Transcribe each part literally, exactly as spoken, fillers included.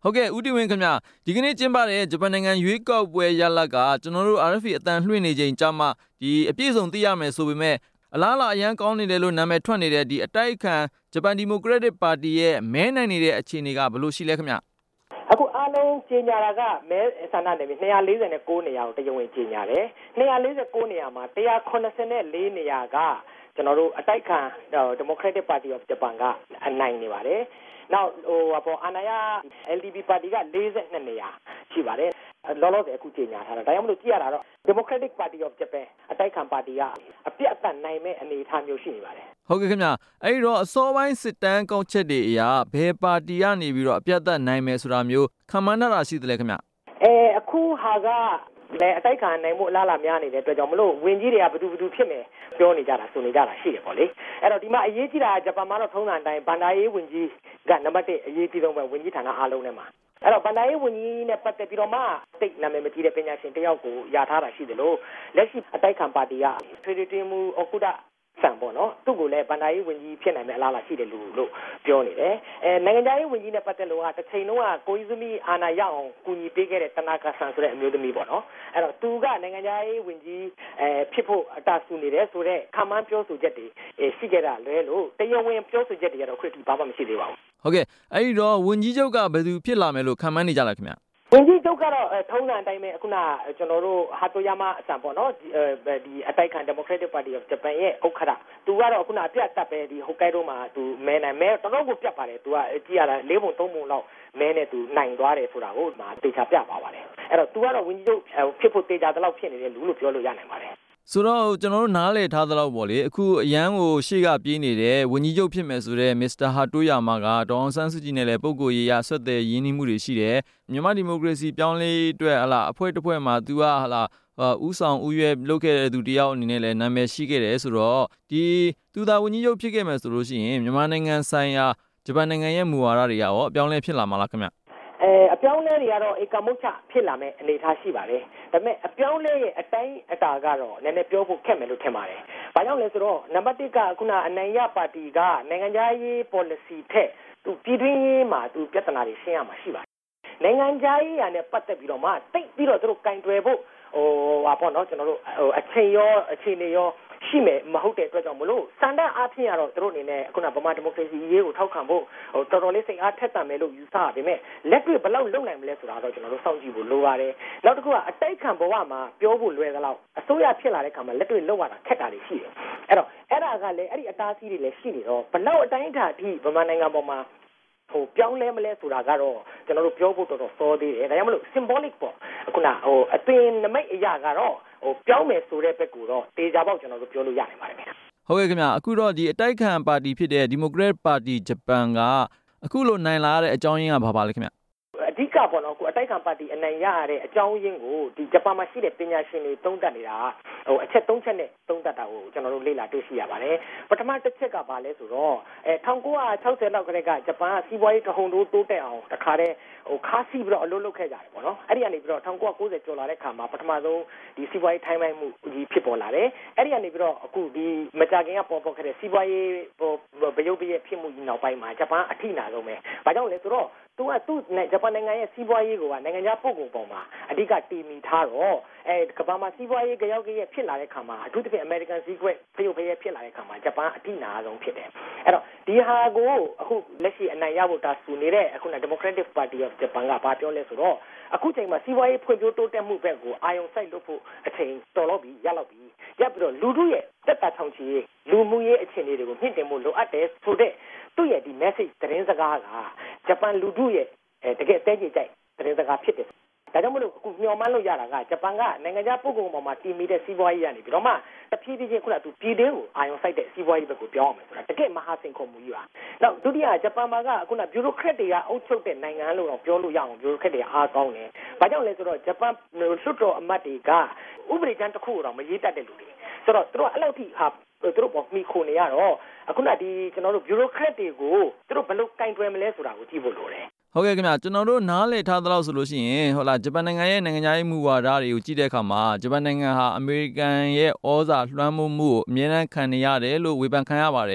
ဟုတ်ကဲ့ဦးတင်ဝင်းခင်ဗျာဒီကနေ့ကျင်းပတဲ့ဂျပန်နိုင်ငံရွေးကောက်ပွဲရလဒ်ကကျွန်တော်တို့ R F A အတန်လွှင့်နေချိန်ကြာမှဒီအပြည့်စုံသိရမယ်ဆိုပေမဲ့အလားလာအရန်ကောင်းနေတယ်လို့နာမည်ထွက်နေတဲ့ဒီအတိုက်အခံဂျပန်ဒီမိုကရက်တစ်ပါတီရဲ့မဲနိုင်နေတဲ့အခြေအနေကဘယ်လိုရှိလဲခင်ဗျာအခုအားလုံးကြေညာတာကမဲဆန္ဒနယ်မြေtwo hundred forty-nineနေရာကိုတရားဝင်ကြေညာတယ်two hundred forty-nineနေရာမှာone hundred ninety-fourနေရာကကျွန်တော်တို့အတိုက်ခံ Democratic Party of Japan ကအနိုင်နေပါတယ်နောက်ဟိုပေါ့အာဏာရ L D P ပါတီကforty-twoနေရာရှိပါတယ်လောလောဆယ်အခုကြေညာထားတာဒါကြောင့်မလို့ကြည့်ရတာတော့ Democratic Party of Japan အတိုက်ခံပါတီကအပြတ်အသတ်နိုင်မဲ့အနေအထားမျိုးရှိနေပါတယ်ဟုတ်ကဲ့ခင်ဗျအဲ့ဒီတော့အစောပိုင်းစစ်တမ်းကောက်ချက်တွေအရဘယ်ပါတီကနေပြီးတော့အပြတ်အသတ်နိုင်မယ်ဆိုတာမျိုးခံမှန်းတာရှိတယ်လေခင်ဗျအဲအခုဟာကလည်းအတိုက်ခံနိုင်မှုအလားလာများနေတဲ့အတွက်ကြောင့်မလို့ဝင်ကြီးတွေကဘယ်သူဘယ်သူဖြစ်မယ်ပြောနေကြတာဆိုနေကြတာရှိတယ်ပေါ့လေအဲ့တော့ဒီမှာအရေးကြီးတာဂျပန်မှာတော့ထုံးစံအတိုင်းဘန်ဒါရေးဝင်ကြီးကနံပါတ်oneအရေးကြီးဆုံးပဲဝင်ကြီးဌာနအားလုံးထဲမှာအဲ့တော့ဘန်ဒါရေးဝင်ကြီးနဲ့ပတ်သက်ပြီးတော့မှစိတ်နာမည်မကြီးတဲ့ပညာရှင်တယောက်ကိုယာထားတာရှိတယ်လို့လက်ရှိအတိုက်ခံပါတီကထွေထွေတွင်မူအကုဒဆန်ပေါ့နော်သူ့ကိုလည်းဘန်ဒါရေးဝင်ကြီးဖြစ်နိုင်မယ့်အလားအလာရှိတယ်လို့လို့ပြောနေတယ်အဲနိုင်ငံခြားရေးဝင်ကြီးနဲ့ပတ်သက်လို့ကတစ်ချိန်လုံးကကိုကြီးသမီးအာဏာရအောင်ကူညီပေးခဲ့တဲ့တနာကာဆန်ဆိုတဲ့အမျိုးသမီးပေါ့နော်အဲ့တော့သူကနိုင်ငံခြားရေးဝင်ကြီးအဲဖြစ်ဖို့အတားဆူနေတယ်ဆိုတော့ခံမှန်းပြောဆိုချက်တွေရှိကြတာလွဲလို့တရားဝင်ပြောဆိုချက်တွေကတော့ခွင့်ပြုဘာမှမရှိသေးပါဘူးဟုတ်ကဲ့အဲ့ဒီတော့ဝင်ကြီးချုပ်ကဘယ်သူဖြစ်လာမယ်လို့ခံမှန်းနေကြလားခင်ဗျဝင်ကြီးချုပ်ကတော့ထုံးစံအတိုင်းပဲအခုနကျွန်တော်တို့ဟာတိုယာမအစံပေါ့နော်ဒီအတိုက်ခံ Democratic Party of Japan ရဲ့ဥက္ကဋ္ဌသူကတော့အခုနအပြတ်တက်ပဲဒီဟိုကိုက်ဒိုမှာသူမဲနိုင်မဲတော်တော်ကိုပြတ်ပါတယ်သူကကြည့်ရတာ၄ပုံ၃ပုံလောက်မဲနဲ့သူနိုင်သွားတယ်ဆိုတာကိုမှတေချာပြပါပါတယ်အဲ့တော့သူကတော့ဝင်ကြီးချုပ်ဖြစ်ဖို့တေချာတလောက်ဖြစ်နေတဲ့လူလို့ပြောလို့ရနိုင်ပါတယ်ဆိုတော့ကျွန်တော်တို့နားလည်ထားသလောက်ပေါ့လေအခုအရန်ကိုရှေ့ကပြေးနေတဲ့ဝန်ကြီးချုပ်ဖြစ်မယ်ဆိုတဲ့ Mister Hatoyama ကဒေါ်အောင်ဆန်းစုကြည်နဲ့လည်းပုံကိုယ်ရေးရဆွတ်တဲ့ရင်းနှီးမှုတွေရှိတယ်မြန်မာဒီမိုကရေစီပြောင်းလဲအတွက်ဟလာအဖွဲ့တစ်ဖွဲ့မှာသူကဟလာဥဆောင်ဥရွယ်လုပ်ခဲ့တဲ့သူတယောက်အနေနဲ့လည်းနာမည်ရှိခဲ့တယ်ဆိုတော့ဒီသူသာဝန်ကြီးချုပ်ဖြစ်ခဲ့မယ်ဆိုလို့ရှိရင်မြန်မာနိုင်ငံဆိုင်ရာဂျပန်နိုင်ငံရဲ့မူဝါဒတွေရောအပြောင်းလဲဖြစ်လာမှာလားခင်ဗျအဲအပြောင်းလဲတွေကတော့ဧကမုတ်ချဖြစ်လာမဲ့အနေအထားရှိပါတယ်ဒါပေမဲ့အပြောင်းလဲရဲ့အတိုင်းအတာကတော့နည်းနည်းပြောဖို့ခက်မယ်လို့ထင်ပါတယ်ဘာကြောင့်လဲဆိုတော့နံပါတ်oneကခုနအနိုင်ရပါတီကနိုင်ငံခြားရေး policy ထက်သူပြည်တွင်းရေးမှာသူပြဿနာတွေရှင်းရမှာရှိပါတယ်နိုင်ငံခြားရေးရာနဲ့ပတ်သက်ပြီးတော့မှတိတ်ပြီးတော့သူတို့ကင်တွယ်ဖို့ဟိုဟာပေါ့နော်ကျွန်တော်တို့ဟိုအချိန်ရောအခြေအနေရောရှိမယ်မဟုတ်တဲ့အတွက်ကြောင့်မလို့စံတန်းအားဖြင့်ကတော့သူတို့အနေနဲ့ခုနဗမာဒီမိုကရေစီရေးကိုထောက်ခံဖို့ဟိုတော်တော်လေးစိတ်အားထက်သန်မယ်လို့ယူဆရပေမဲ့လက်တွေ့ဘယ်လောက်လုပ်နိုင်မလဲဆိုတာတော့ကျွန်တော်တို့စောင့်ကြည့်ဖို့လိုပါတယ်နောက်တစ်ခုကအတိုက်ခံဘဝမှာပြောဖို့လွယ်သလောက်အစိုးရဖြစ်လာတဲ့ခါမှာလက်တွေ့လုပ်ရတာခက်တာတွေရှိတယ်အဲ့တော့အဲ့ဒါကလည်းအဲ့ဒီအတားအဆီးတွေလည်းရှိနေတော့ဘယ်လောက်အတိုင်းအတာအထိဗမာနိုင်ငံပေါ်မှာဟိုပြောင်းလဲမလဲဆိုတာကတော့ကျွန်တော်တို့ပြောဖို့တော်တော်စောသေးတယ်ဒါကြောင့်မလို့ symbolic ပေါ့ခုနဟိုအသွင်နမိတ်အရာကတော့ဟိုပြောင်းမယ်ဆိုတဲ့ဘက်ကိုတော့တေချာပေါက်ကျွန်တော်တို့ပြောလို့ရနိုင်ပါတယ်ခင်ဗျဟုတ်ကဲ့ခင်ဗျအခုတော့ဒီအတိုက်ခံပါတီဖြစ်တဲ့ Democrat Party Japan ကအခုလိုနိုင်လာတဲ့အကြောင်းရင်းကဘာပါလဲခင်ဗျအဓိကပေါ့နော်ကိုအတိုက်ခံပါတီအနိုင်ရရတဲ့အကြောင်းရင်းကိုဒီဂျပန်မှာရှိတဲ့ပညာရှင်တွေသုံးသပ်နေတာဟိုအချက်သုံးချက်နဲ့သုံးသပ်တာကိုကျွန်တော်တို့လေ့လာတွေ့ရှိရပါတယ်ပထမတစ်ချက်ကဘာလဲဆိုတော့အဲnineteen sixtyလောက်ကတည်းကဂျပန်ကစီးပွားရေးတဟုန်ထိုးတိုးတက်အောင်တခါတည်းဟိုခါးစီးပြီးတော့အလုပ်လုပ်ခဲ့ကြတယ်ပေါ့နော်အဲ့ဒီကနေပြီးတော့nineteen ninetyကျော်လာတဲ့ခါမှာပထမဆုံးဒီစီးပွားရေးထိုင်းမိုင်းမှုကြီးဖြစ်ပေါ်လာတယ်အဲ့ဒီကနေပြီးတော့အခုဒီမကြာခင်ကပေါ်ပေါ်ခဲ့တဲ့စီးပွားရေးဟိုဗယုတ်ပရဲ့ဖြစ်မှုကြီးနောက်ပိုင်းမှာဂျပန်အထိနာဆုံးပဲဘာကြောင့်လဲဆိုတော့သူကသူ့ဂျပန်နိုင်ငံရဲ့စီးပွားရေးကနိုင်ငံခြားပို့ကုန်ပေါ်မှာအဓိကတည်မီထားတော့အဲကမ္ဘာမှာစီးပွားရေးကြောက်ကြရဲ့ဖြစ်လာတဲ့ခါမှာအထူးသဖြင့် American Secret ဖျို့ဖျဲဖြစ်လာတဲ့ခါမှာဂျပန်အထိနာဆုံးဖြစ်တယ်အဲ့တော့ဒီဟာကိုအခုလက်ရှိအနိုင်ရဖို့တာဆူနေတဲ့အခုန Democratic Party of Japan ကဘာပြောလဲဆိုတော့အခုချိန်မှာစီးပွားရေးဖွံ့ဖြိုးတိုးတက်မှုဘက်ကိုအာရုံစိုက်လုပ်ဖို့အချိန်တော်တော့ပြီရလောက်ပြီရပ်ပြီးတော့လူထုရဲ့တက်တာချောင်းချီလူမှုရေးအခြေအနေတွေကိုမြင့်တင်ဖို့လိုအပ်တယ်ဆိုတဲ့သူ့ရဲ့ဒီ message သတင်းစကားကဂျပန်လူထုရဲ့တကယ်တဲကြီးကြိုက်သတင်းစကားဖြစ်တယ်ဒါကြောင့်မလို့အခုမျှော်မှန်းလို့ရတာကဂျပန်ကနိုင်ငံခြားပို့ကုန်ပေါ်မှာတည်မီတဲ့စီးပွားရေးရနေပြီးတော့မှတဖြည်းဖြည်းချင်းခုနကသူပြည်တွင်းကိုအာရုံစိုက်တဲ့စီးပွားရေးဘက်ကိုပြောင်းအောင်မယ်ဆိုတာတကယ်မဟာစင်ခုံမှုကြီးပါနောက်ဒုတိယဂျပန်မှာကခုနဗျူရိုကရက်တွေကအုပ်ချုပ်တဲ့နိုင်ငံလို့တော့ပြောလို့ရအောင်ဗျူရိုကရက်တွေအားကောင်းတယ်ဘာကြောင့်လဲဆိုတော့ဂျပန်လွှတ်တော်အမတ်တွေကဥပဒေကြမ်းတစ်ခုတော့မရေးတတ်တဲ့လူတွေဆိုတော့သူတို့အဲ့လောက်ထိဟာသူတို့ပေါ်မိခိုနေရတော့အခုနဒီကျွန်တော်တို့ဗျူရိုကရက်တွေကိုသူတို့ဘယ်လိုကင်တွယ်မလဲဆိုတာကိုကြည့်ဖို့လိုတယ်ဟုတ်ကဲ့ခင်ဗျကျွန်တော်တို့နားလည်ထားသလောက်ဆိုလို့ရှိရင်ဟုတ်လားဂျပန်နိုင်ငံရဲ့နိုင်ငံခြားရေးမူဝါဒတွေကိုကြည့်တဲ့အခါမှာဂျပန်နိုင်ငံဟာအမေရိကန်ရဲ့ဩဇာလွှမ်းမိုးမှုကိုအမြဲတမ်းခံနေရတယ်လို့ဝေဖန်ခံရပါတယ်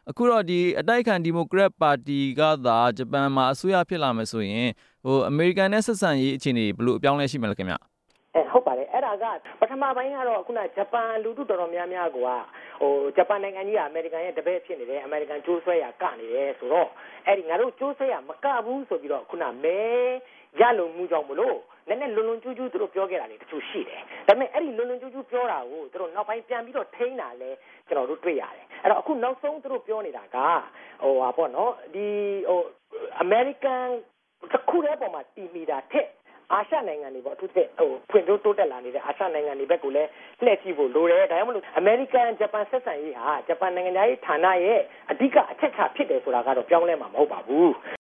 အခုတော့ဒီအတိုက်ခံဒီမိုကရက်ပါတီကသာဂျပန်မှာအစိုးရဖြစ်လာမယ်ဆိုရင်ဟိုအမေရိကန်နဲ့ဆက်ဆံရေးအခြေအနေဘယ်လိုအပြောင်းလဲရှိမလဲခင်ဗျအဲဟုတ်ပါတယ်အဲ့ဒါကပထမပိုင်းကတော့ခုနဂျပန်လူထုတော်တော်များများကဟိုဂျပန်နိုင်ငံကြီးကအမေရိကန်ရဲ့တပည့်ဖြစ်နေတယ်အမေရိကန်ကျိုးဆွဲရကနေတယ်ဆိုတော့အဲ့ဒီငါတို့ကျိုးဆွဲရမကဘူးဆိုပြီးတော့ခုနမဲရလုံမှုကြောင့်မလို့နည်းနည်းလွန်လွန်ကျူးကျူးသူတို့ပြောခဲ့တာလေတချို့ရှိတယ်ဒါပေမဲ့အဲ့ဒီလွန်လွန်ကျူးကျူးပြောတာကိုသူတို့နောက်ပိုင်းပြန်ပြီးတော့ထိန်းတာလဲကျွန်တော်တို့တွေ့ရတယ်အဲ့တော့အခုနောက်ဆုံးသူတို့ပြောနေတာကဟိုဟာပေါ့နော်ဒီဟိုအမေရိကန်တစ်ခုတည်းပေါ်မှာတီမီတာထက်အာရှနိုင်ငံတွေပေါ့အထူးသဖြင့်ဟိုဖွံ့ဖြိုးတိုးတက်လာနေတဲ့အာရှနိုင်ငံတွေဘက်ကိုလည်းလှည့်ကြည့်ဖို့လိုတယ်ဒါကြောင့်မလို့အမေရိကန်ဂျပန်ဆက်ဆံရေးဟာဂျပန်နိုင်ငံသားရေးဌာနရဲ့အဓိကအချက်ချဖြစ်တယ်ဆိုတာကတော့ပြောင်းလဲမှာမဟုတ်ပါဘူး